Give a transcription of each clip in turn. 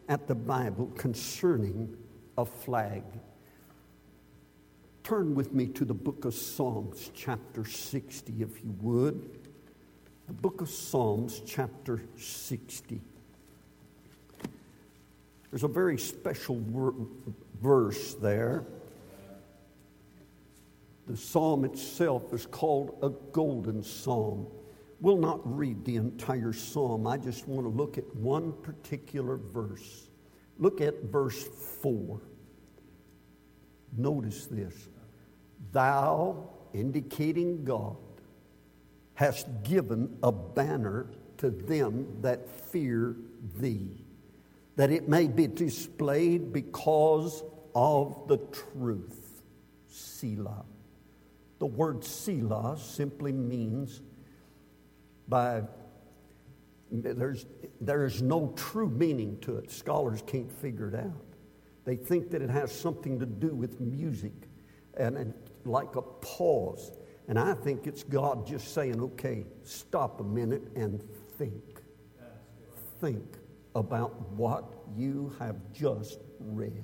at the Bible concerning a flag. Turn with me to the book of Psalms, chapter 60, if you would. The book of Psalms, chapter 60. There's a very special verse there. The psalm itself is called a golden psalm. We'll not read the entire psalm. I just want to look at one particular verse. Look at verse 4. Notice this. Thou, indicating God, hast given a banner to them that fear thee, that it may be displayed because of the truth. Selah. The word Selah simply means there is no true meaning to it. Scholars can't figure it out. They think that it has something to do with music and like a pause. And I think it's God just saying, okay, stop a minute and think. Think about what you have just read.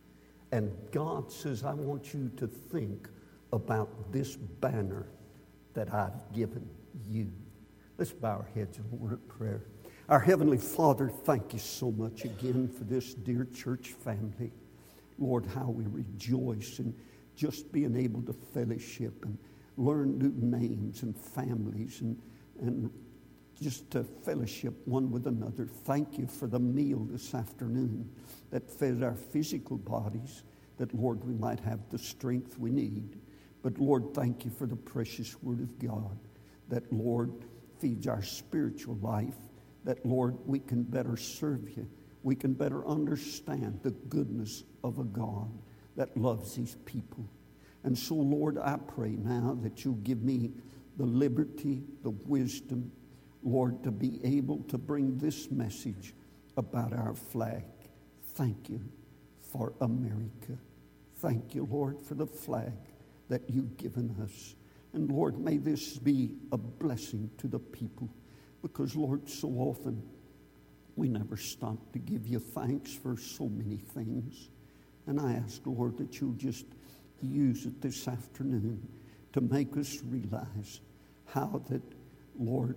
And God says, I want you to think about this banner that I've given you. Let's bow our heads in a word of prayer. Our Heavenly Father, thank you so much again for this dear church family. Lord, how we rejoice in just being able to fellowship and learn new names and families and just to fellowship one with another. Thank you for the meal this afternoon that fed our physical bodies, that, Lord, we might have the strength we need. But, Lord, thank you for the precious Word of God that, Lord, feeds our spiritual life, that, Lord, we can better serve you. We can better understand the goodness of a God that loves these people. And so, Lord, I pray now that you'll give me the liberty, the wisdom, Lord, to be able to bring this message about our flag. Thank you for America. Thank you, Lord, for the flag that you've given us. And, Lord, may this be a blessing to the people, because, Lord, so often we never stop to give you thanks for so many things. And I ask, Lord, that you'll just use it this afternoon to make us realize how that, Lord,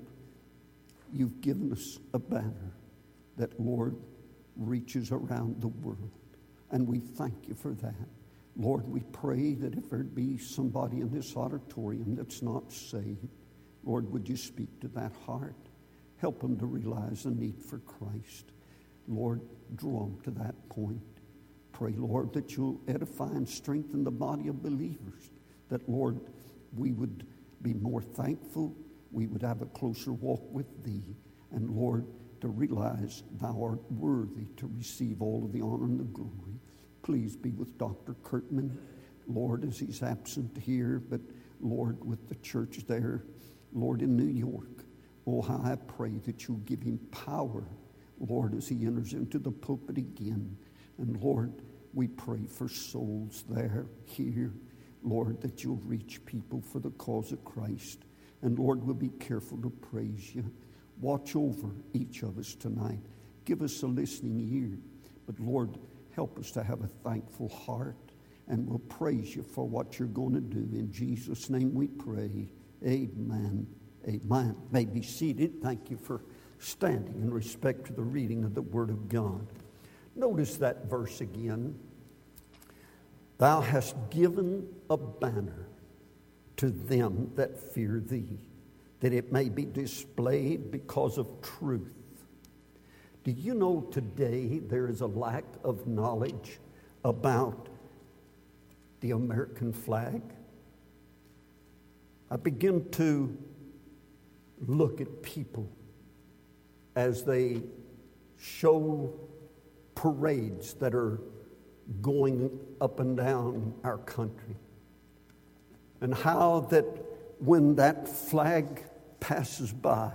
you've given us a banner that, Lord, reaches around the world. And we thank you for that. Lord, we pray that if there be somebody in this auditorium that's not saved, Lord, would you speak to that heart? Help them to realize the need for Christ. Lord, draw them to that point. Pray, Lord, that you'll edify and strengthen the body of believers. That, Lord, we would be more thankful. We would have a closer walk with thee. And, Lord, to realize thou art worthy to receive all of the honor and the glory. Please be with Dr. Kurtman, Lord, as he's absent here, but, Lord, with the church there, Lord, in New York. Oh, how I pray that you'll give him power, Lord, as he enters into the pulpit again. And, Lord, we pray for souls there, here, Lord, that you'll reach people for the cause of Christ. And, Lord, we'll be careful to praise you. Watch over each of us tonight. Give us a listening ear. But, Lord, help us to have a thankful heart. And we'll praise you for what you're going to do. In Jesus' name we pray. Amen. Amen. May be seated. Thank you for standing in respect to the reading of the Word of God. Notice that verse again. Thou hast given a banner to them that fear thee, that it may be displayed because of truth. Do you know today there is a lack of knowledge about the American flag? I begin to look at people as they show parades that are going up and down our country, and how that when that flag passes by,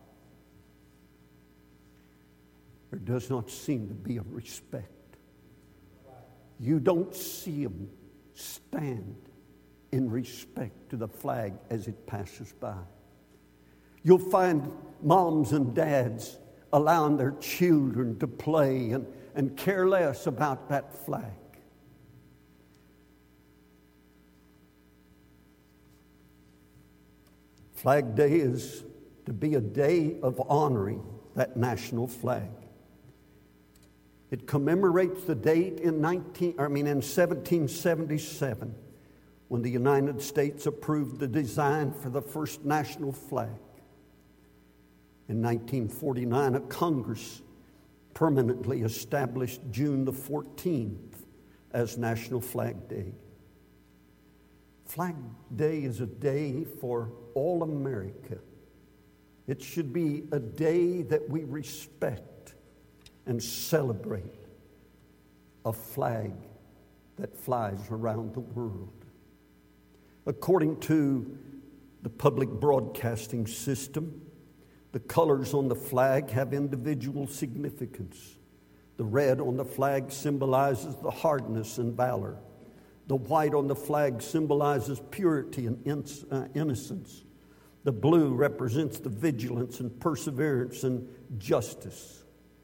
there does not seem to be a respect. You don't see them stand in respect to the flag as it passes by. You'll find moms and dads allowing their children to play and care less about that flag. Flag Day is to be a day of honoring that national flag. It commemorates the date in 1777 when the United States approved the design for the first national flag. In 1949, a Congress permanently established June the 14th as National Flag Day. Flag Day is a day for all America. It should be a day that we respect and celebrate a flag that flies around the world. According to the public broadcasting system, the colors on the flag have individual significance. The red on the flag symbolizes the hardness and valor. The white on the flag symbolizes purity and innocence. The blue represents the vigilance and perseverance and justice.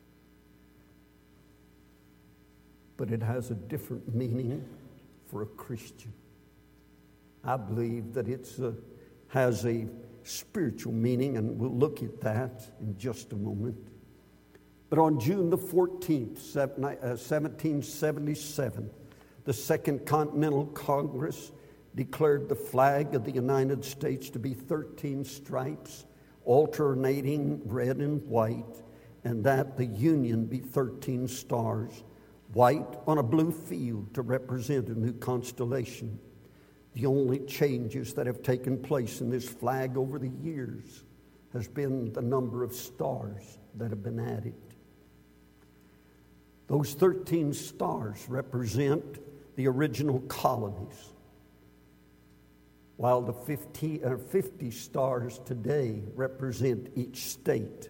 But it has a different meaning for a Christian. I believe that it has a spiritual meaning, and we'll look at that in just a moment. But on June the 14th, 1777, the Second Continental Congress declared the flag of the United States to be 13 stripes, alternating red and white, and that the Union be 13 stars, white on a blue field to represent a new constellation. The only changes that have taken place in this flag over the years has been the number of stars that have been added. Those 13 stars represent the original colonies, while the 50 stars today represent each state.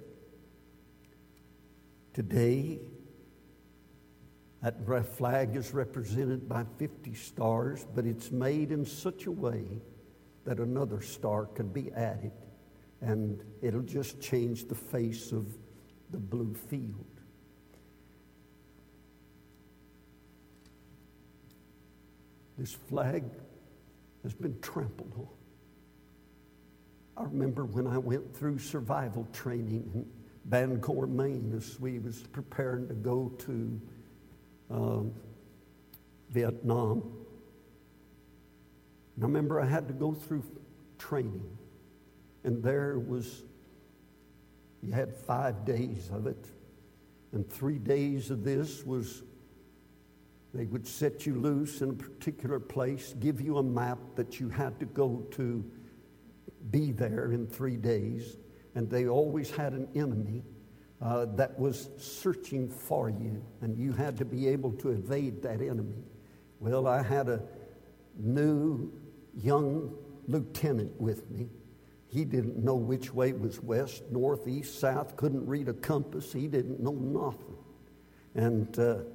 Today, that flag is represented by 50 stars, but it's made in such a way that another star can be added, and it'll just change the face of the blue field. This flag has been trampled on. I remember when I went through survival training in Bangor, Maine, as we was preparing to go to Vietnam. And I remember I had to go through training, and you had 5 days of it, and 3 days of this was, they would set you loose in a particular place, give you a map that you had to go to be there in 3 days, and they always had an enemy that was searching for you, and you had to be able to evade that enemy. Well, I had a new young lieutenant with me. He didn't know which way was west, north, east, south, couldn't read a compass. He didn't know nothing. And,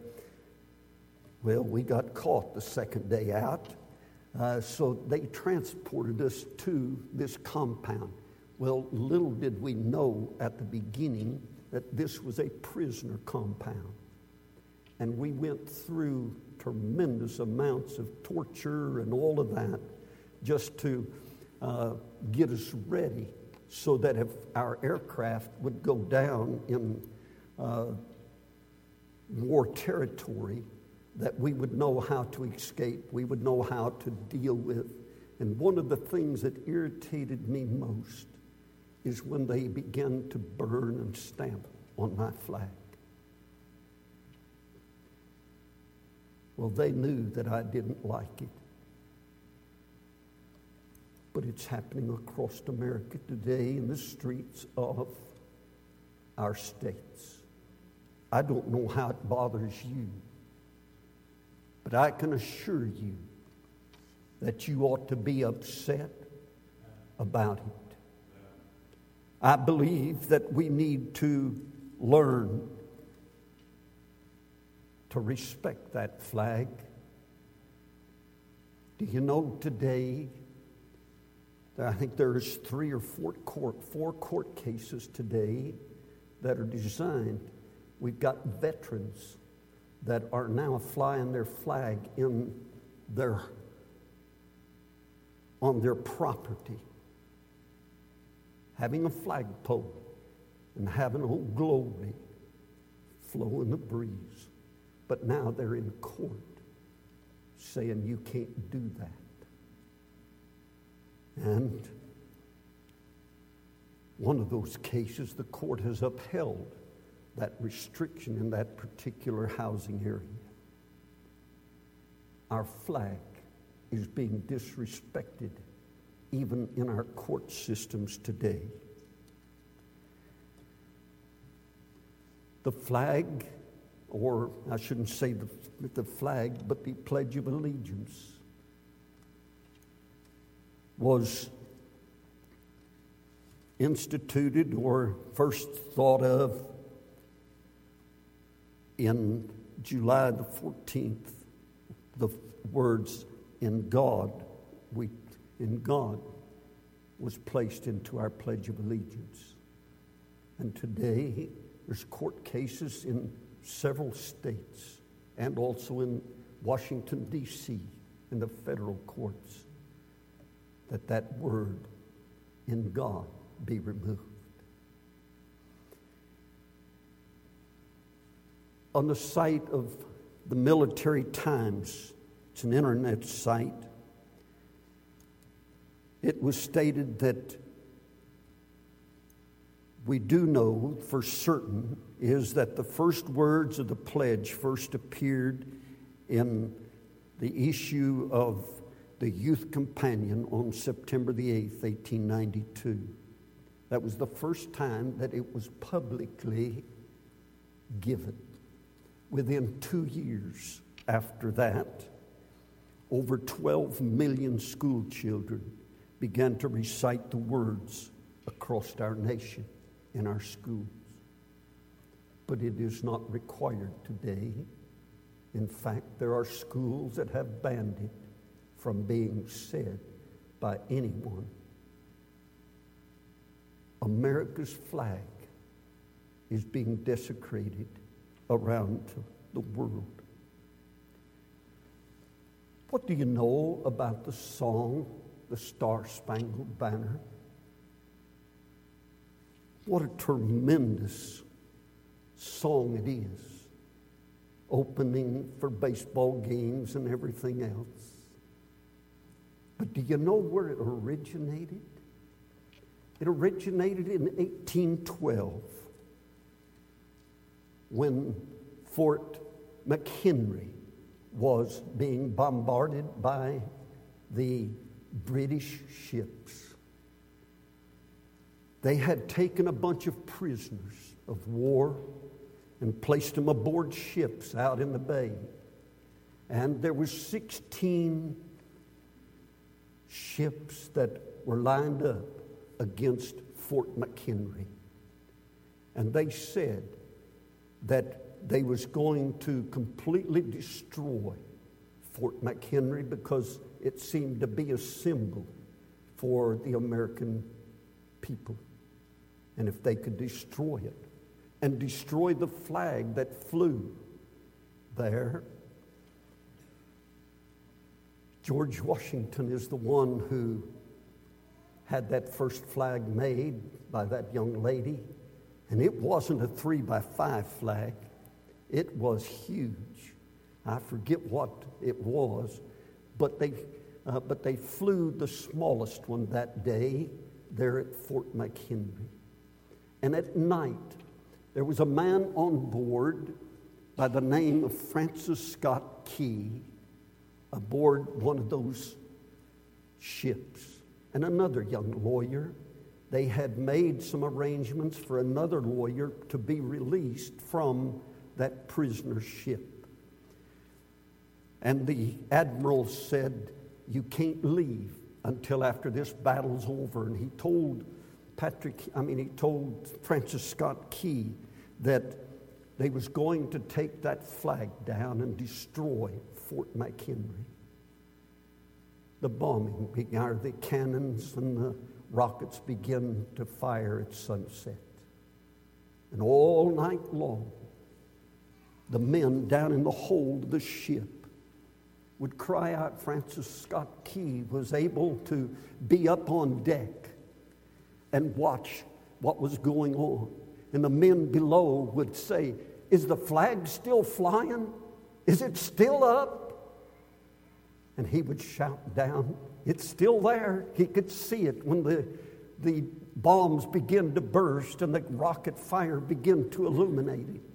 we got caught the second day out. So they transported us to this compound. Well, little did we know at the beginning that this was a prisoner compound. And we went through tremendous amounts of torture and all of that just to get us ready so that if our aircraft would go down in war territory, that we would know how to escape, we would know how to deal with. And one of the things that irritated me most is when they began to burn and stamp on my flag. Well, they knew that I didn't like it. But it's happening across America today in the streets of our states. I don't know how it bothers you, but I can assure you that you ought to be upset about it. I believe that we need to learn to respect that flag. Do you know today, I think there's 3 or 4 court cases today that are designed. We've got veterans that are now flying their flag on their property, having a flagpole and having Old Glory flow in the breeze. But now they're in court saying you can't do that. And one of those cases, the court has upheld that restriction in that particular housing area. Our flag is being disrespected even in our court systems today. The flag, or I shouldn't say the flag, but the Pledge of Allegiance was instituted or first thought of in July the 14th. The words in God was placed into our Pledge of Allegiance. And today there's court cases in several states and also in Washington, D.C., in the federal courts, that word in God be removed. On the site of the Military Times, it's an internet site, it was stated that we do know for certain is that the first words of the pledge first appeared in the issue of the Youth Companion on September the 8th, 1892. That was the first time that it was publicly given. Within 2 years after that, over 12 million school children began to recite the words across our nation in our schools. But it is not required today. In fact, there are schools that have banned it from being said by anyone. America's flag is being desecrated around the world. What do you know about the song, The Star-Spangled Banner? What a tremendous song it is, opening for baseball games and everything else. But do you know where it originated? It originated in 1812 when Fort McHenry was being bombarded by the British ships. They had taken a bunch of prisoners of war and placed them aboard ships out in the bay. And there were 16 ships that were lined up against Fort McHenry. And they said that they was going to completely destroy Fort McHenry because it seemed to be a symbol for the American people. And if they could destroy it and destroy the flag that flew there, George Washington is the one who had that first flag made by that young lady. And it wasn't a 3x5 flag. It was huge. I forget what it was, but they flew the smallest one that day there at Fort McHenry. And at night, there was a man on board by the name of Francis Scott Key aboard one of those ships, and another young lawyer. They had made some arrangements for another lawyer to be released from that prisoner ship. And the admiral said, "You can't leave until after this battle's over." And he told Francis Scott Key that they was going to take that flag down and destroy Fort McHenry. The bombing began, the cannons and the rockets began to fire at sunset. And all night long, the men down in the hold of the ship would cry out. Francis Scott Key was able to be up on deck and watch what was going on. And the men below would say, "Is the flag still flying? Is it still up?" And he would shout down, "It's still there." He could see it when the bombs began to burst and the rocket fire began to illuminate it.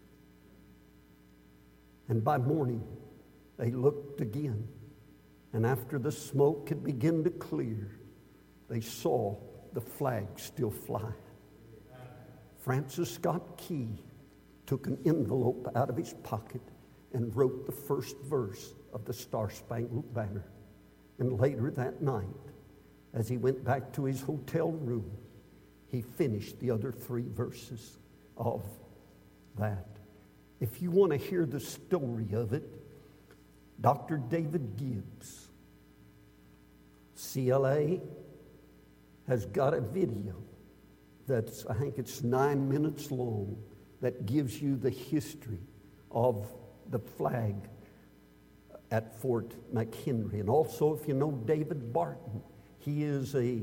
And by morning, they looked again. And after the smoke had begun to clear, they saw the flag still fly. Francis Scott Key took an envelope out of his pocket and wrote the first verse of the Star-Spangled Banner. And later that night, as he went back to his hotel room, he finished the other 3 verses of that. If you want to hear the story of it, Dr. David Gibbs, CLA, has got a video that's, I think it's 9 minutes long, that gives you the history of the flag at Fort McHenry. And also, if you know David Barton, he is a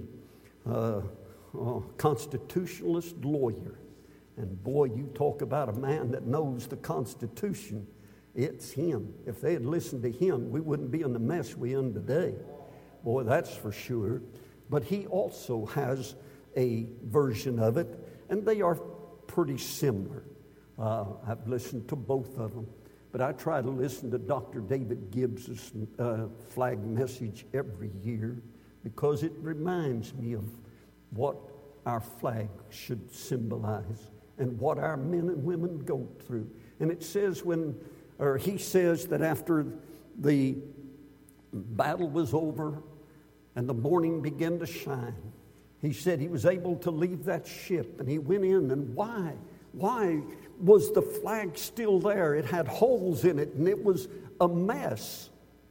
constitutionalist lawyer. And boy, you talk about a man that knows the Constitution. It's him. If they had listened to him, we wouldn't be in the mess we're in today. Boy, that's for sure. But he also has a version of it, and they are pretty similar. I've listened to both of them. But I try to listen to Dr. David Gibbs' flag message every year because it reminds me of what our flag should symbolize and what our men and women go through. And it says he says that after the battle was over and the morning began to shine, he said he was able to leave that ship, and he went in. And why? Why was the flag still there? It had holes in it, and it was a mess.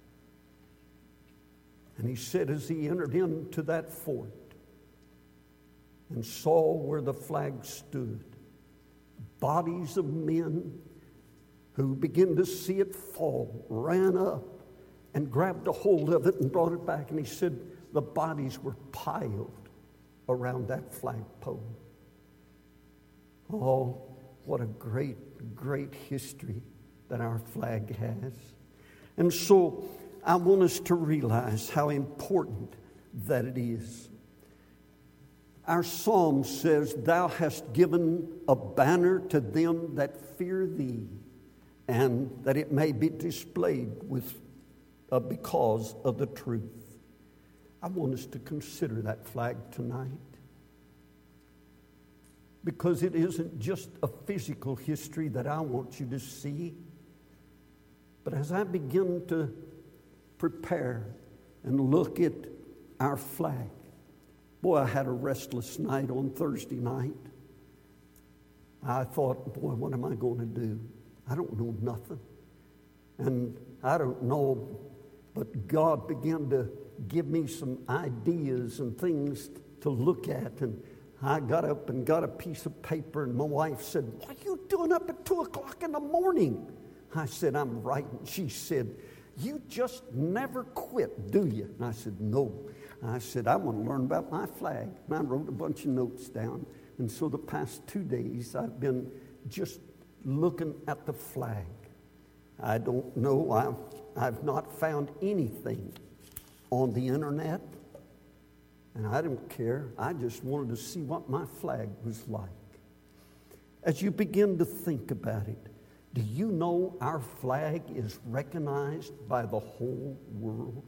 And he said as he entered into that fort and saw where the flag stood, bodies of men who began to see it fall ran up and grabbed a hold of it and brought it back. And he said the bodies were piled around that flagpole. Oh, what a great, great history that our flag has. And so I want us to realize how important that it is. Our psalm says, "Thou hast given a banner to them that fear thee, and that it may be displayed because of the truth." I want us to consider that flag tonight, because it isn't just a physical history that I want you to see. But as I begin to prepare and look at our flag, boy, I had a restless night on Thursday night. I thought, boy, what am I going to do? I don't know nothing. And I don't know, but God began to give me some ideas and things to look at. And I got up and got a piece of paper, and my wife said, "What are you doing up at 2 o'clock in the morning?" I said, "I'm writing." She said, "You just never quit, do you?" And I said, "No." I said, "I want to learn about my flag." And I wrote a bunch of notes down. And so the past 2 days, I've been just looking at the flag. I don't know. I've not found anything on the internet. And I don't care. I just wanted to see what my flag was like. As you begin to think about it, do you know our flag is recognized by the whole world?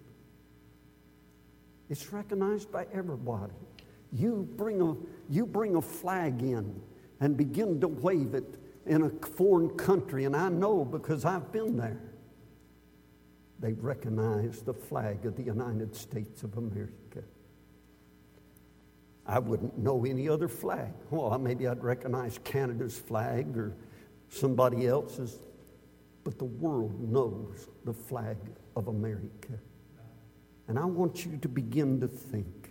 It's recognized by everybody. You bring a flag in and begin to wave it in a foreign country, and I know because I've been there. They recognize the flag of the United States of America. I wouldn't know any other flag. Well, maybe I'd recognize Canada's flag or somebody else's, but the world knows the flag of America. And I want you to begin to think,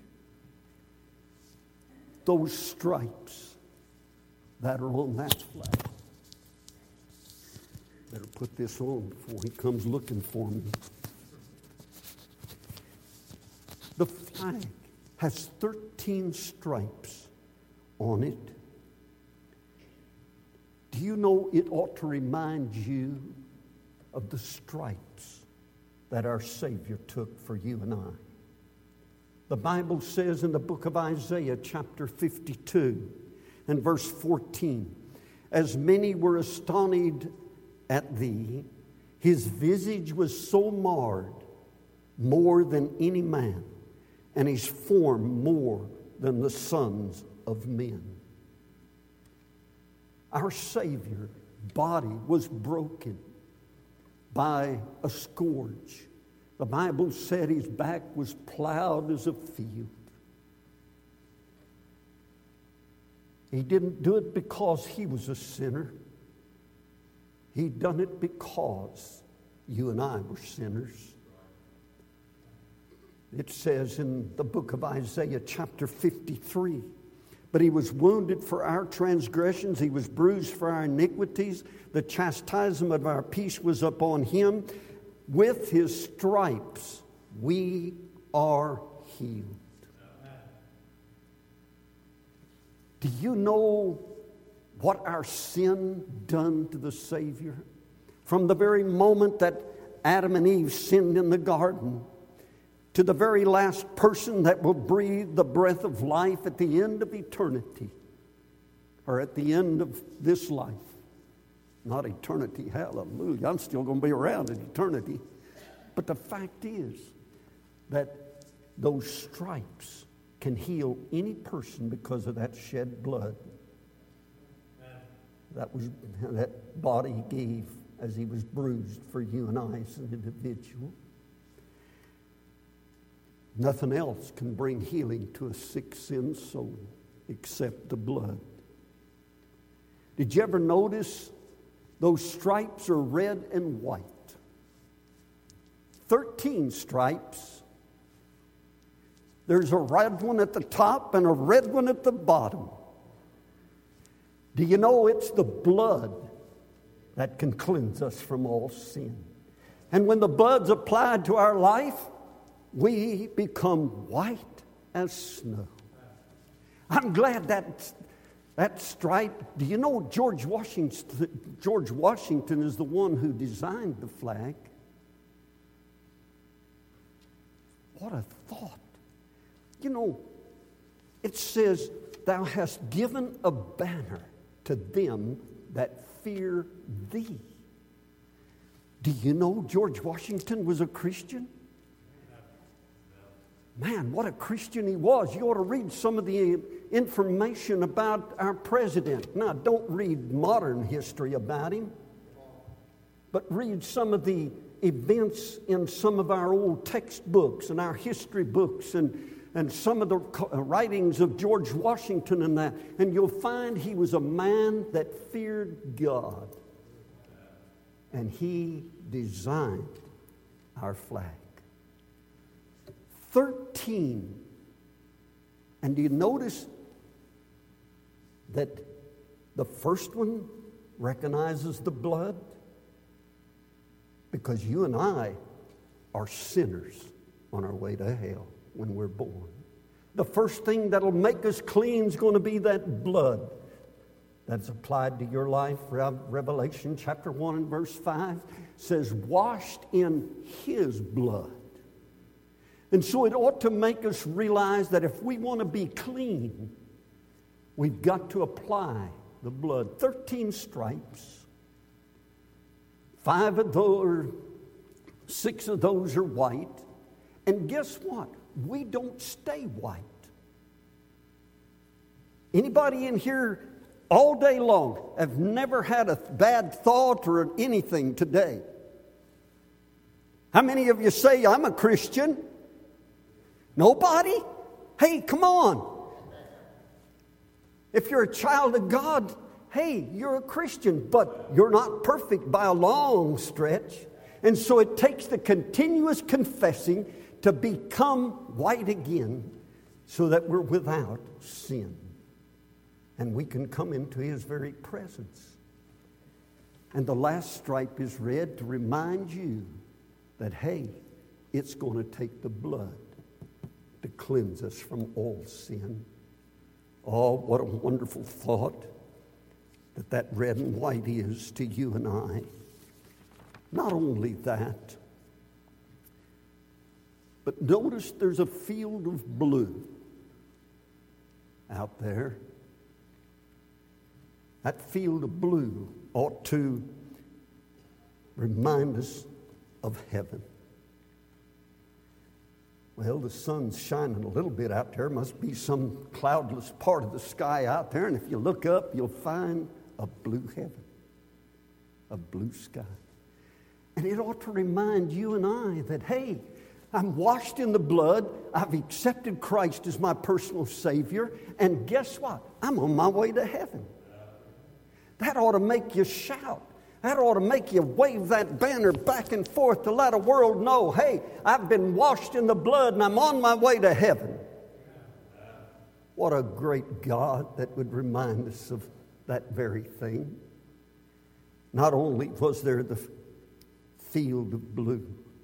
those stripes that are on that flag, Better put this on before he comes looking for me. The flag has 13 stripes on it. Do you know it ought to remind you of the stripes that our Savior took for you and I? The Bible says in the book of Isaiah, chapter 52, and verse 14, as many were astonished at thee, his visage was so marred, more than any man, and his form more than the sons of men. Our Savior's body was broken by a scourge. The Bible said his back was plowed as a field. He didn't do it because he was a sinner. He done it because you and I were sinners. It says in the book of Isaiah, chapter 53, but he was wounded for our transgressions, he was bruised for our iniquities, the chastisement of our peace was upon him. With his stripes we are healed. Do you know what our sin done to the Savior? From the very moment that Adam and Eve sinned in the garden to the very last person that will breathe the breath of life at the end of eternity, or at the end of this life. Not eternity, hallelujah. I'm still going to be around in eternity. But the fact is that those stripes can heal any person because of that shed blood. That body he gave as he was bruised for you and I as an individual. Nothing else can bring healing to a sick, sin soul except the blood. Did you ever notice those stripes are red and white? 13 stripes. There's a red one at the top and a red one at the bottom. Do you know it's the blood that can cleanse us from all sin? And when the blood's applied to our life, we become white as snow. I'm glad that stripe. Do you know George Washington is the one who designed the flag? What a thought. You know, it says, thou hast given a banner to them that fear thee. Do you know George Washington was a Christian? Man, what a Christian he was. You ought to read some of the information about our president. Now, don't read modern history about him, but read some of the events in some of our old textbooks and our history books and some of the writings of George Washington and that, and you'll find he was a man that feared God. And he designed our flag. 13. And do you notice that the first one recognizes the blood? Because you and I are sinners on our way to hell when we're born. The first thing that'll make us clean is going to be that blood that's applied to your life. Revelation chapter 1 and verse 5 says, washed in his blood. And so it ought to make us realize that if we want to be clean, we've got to apply the blood. 13 stripes. 6 of those are white. And guess what? We don't stay white. Anybody in here all day long have never had a bad thought or anything today? How many of you say, I'm a Christian? Nobody? Hey, come on. If you're a child of God, hey, you're a Christian, but you're not perfect by a long stretch. And so it takes the continuous confessing to become white again so that we're without sin. And we can come into his very presence. And the last stripe is red to remind you that, hey, it's going to take the blood to cleanse us from all sin. Oh, what a wonderful thought that red and white is to you and I. Not only that, but notice there's a field of blue out there. That field of blue ought to remind us of heaven. Well, the sun's shining a little bit out there. Must be some cloudless part of the sky out there. And if you look up, you'll find a blue heaven, a blue sky. And it ought to remind you and I that, hey, I'm washed in the blood. I've accepted Christ as my personal Savior. And guess what? I'm on my way to heaven. That ought to make you shout. That ought to make you wave that banner back and forth to let the world know, hey, I've been washed in the blood and I'm on my way to heaven. What a great God that would remind us of that very thing. Not only was there the field of blue,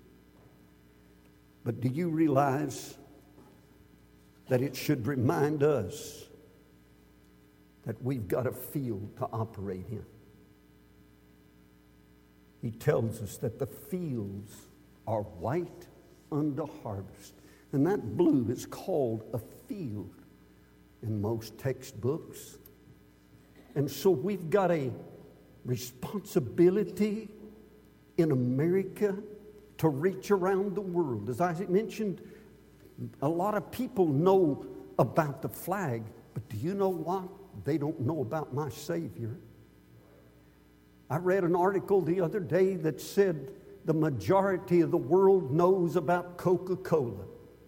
but do you realize that it should remind us that we've got a field to operate in? He tells us that the fields are white unto harvest. And that blue is called a field in most textbooks. And so we've got a responsibility in America to reach around the world. As I mentioned, a lot of people know about the flag, but do you know what? They don't know about my Savior. I read an article the other day that said the majority of the world knows about Coca-Cola,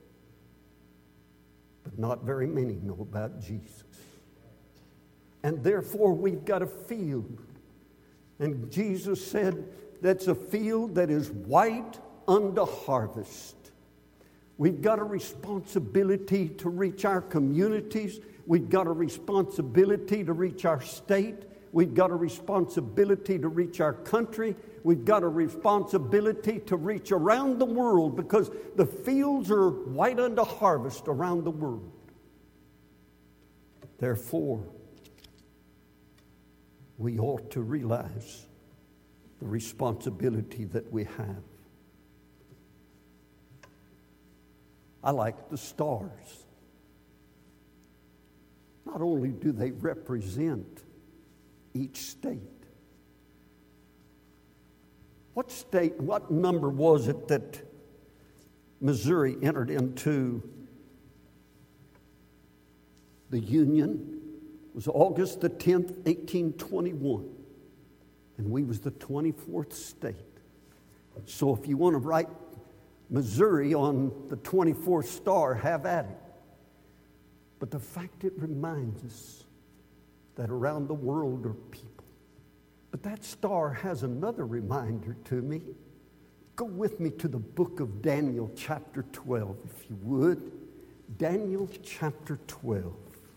but not very many know about Jesus. And therefore, we've got a field. And Jesus said that's a field that is white unto harvest. We've got a responsibility to reach our communities. We've got a responsibility to reach our state. We've got a responsibility to reach our country. We've got a responsibility to reach around the world because the fields are white unto harvest around the world. Therefore, we ought to realize the responsibility that we have. I like the stars. Not only do they represent each state. What number was it that Missouri entered into the Union? It was August the 10th, 1821. And we was the 24th state. So if you want to write Missouri on the 24th star, have at it. But the fact it reminds us that around the world are people. But that star has another reminder to me. Go with me to the book of Daniel chapter 12, if you would. Daniel chapter 12.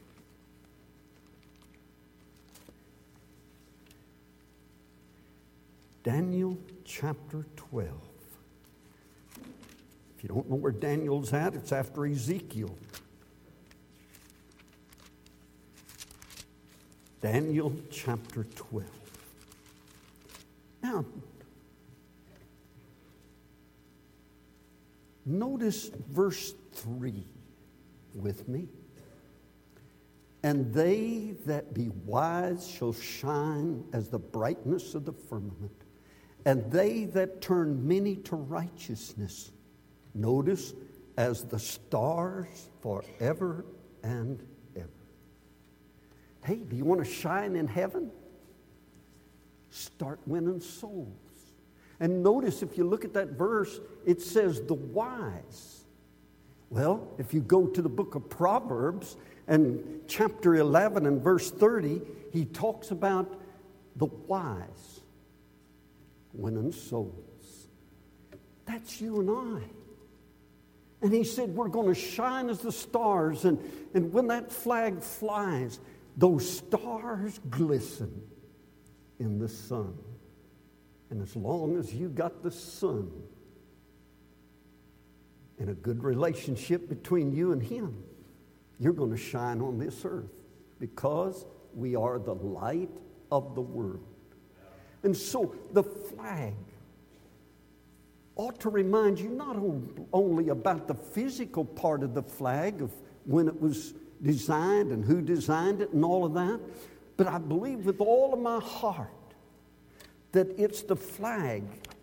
Daniel chapter 12. If you don't know where Daniel's at, it's after Ezekiel. Daniel chapter 12. Now, notice verse 3 with me. And they that be wise shall shine as the brightness of the firmament, and they that turn many to righteousness, notice, as the stars forever and ever. Hey, do you want to shine in heaven? Start winning souls. And notice, if you look at that verse, it says the wise. Well, if you go to the book of Proverbs and chapter 11 and verse 30, he talks about the wise winning souls. That's you and I. And he said we're going to shine as the stars. And when that flag flies, those stars glisten in the sun. And as long as you got the sun and a good relationship between you and him, you're going to shine on this earth because we are the light of the world. And so the flag ought to remind you not only about the physical part of the flag, of when it was designed and who designed it and all of that, but I believe with all of my heart that it's the flag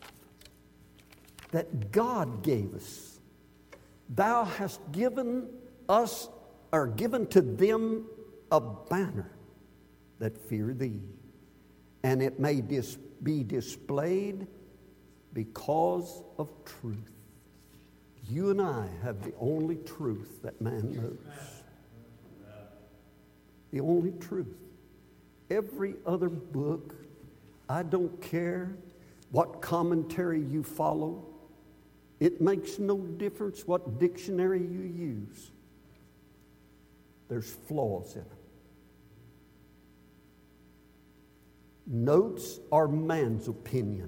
that God gave us. Thou hast given us, or given to them, a banner that fear thee, and it may be displayed because of truth. You and I have the only truth that man knows. The only truth. Every other book, I don't care what commentary you follow. It makes no difference what dictionary you use. There's flaws in them. Notes are man's opinion.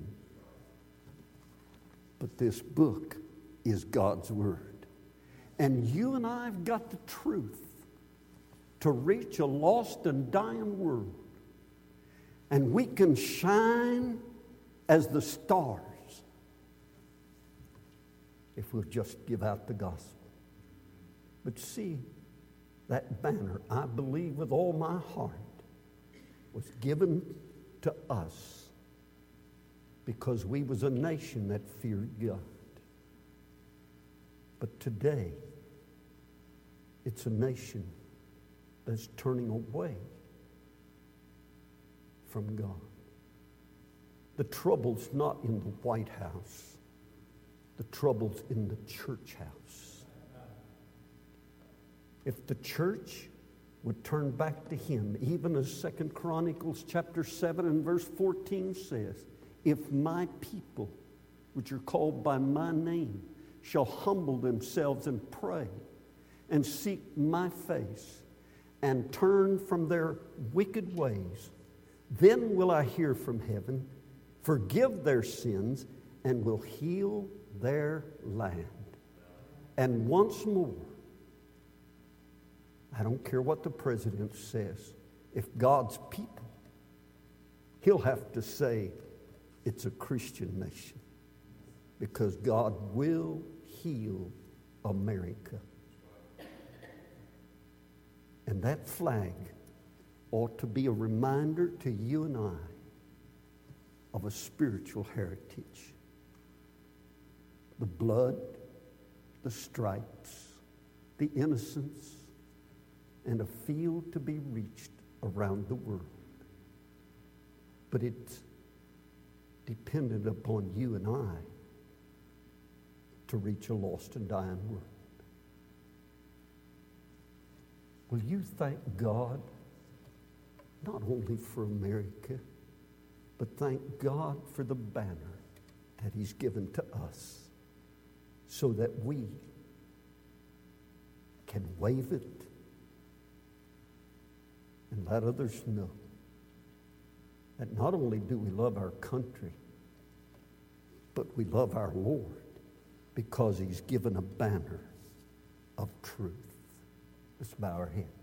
But this book is God's Word. And you and I have got the truth to reach a lost and dying world. And we can shine as the stars if we'll just give out the gospel. But see, that banner, I believe with all my heart, was given to us because we was a nation that feared God. But today, it's a nation that's turning away from God. The trouble's not in the White House. The trouble's in the church house. If the church would turn back to him, even as 2 Chronicles chapter 7 and verse 14 says, if my people, which are called by my name, shall humble themselves and pray and seek my face and turn from their wicked ways, then will I hear from heaven, forgive their sins, and will heal their land. And once more, I don't care what the president says, if God's people, he'll have to say it's a Christian nation, because God will heal America. And that flag ought to be a reminder to you and I of a spiritual heritage. The blood, the stripes, the innocence, and a field to be reached around the world. But it's dependent upon you and I to reach a lost and dying world. Will you thank God not only for America, but thank God for the banner that he's given to us so that we can wave it and let others know that not only do we love our country, but we love our Lord because he's given a banner of truth. Let's bow our heads.